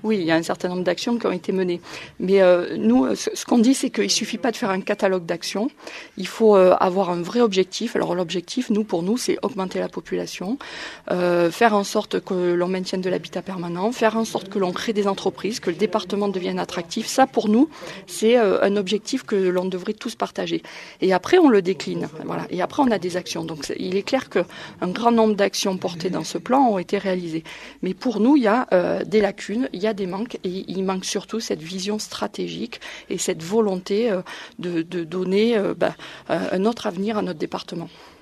Oui, il y a un certain nombre d'actions qui ont été menées. Mais nous, ce qu'on dit, c'est qu'il ne suffit pas de faire un catalogue d'actions. Il faut avoir un vrai objectif. Alors l'objectif, pour nous, c'est augmenter la population, faire en sorte que l'on maintienne de l'habitat permanent, faire en sorte que l'on crée des entreprises, que le département devienne attractif. Ça, pour nous, c'est un objectif que l'on devrait tous partager. Et après, on le décline. Voilà. Et après, on a des actions. Donc, il est clair qu'un grand nombre d'actions portées dans ce plan ont été réalisées. Mais pour nous, il y a des lacunes, il y a des manques, et il manque surtout cette vision stratégique et cette volonté de donner un autre avenir à notre département.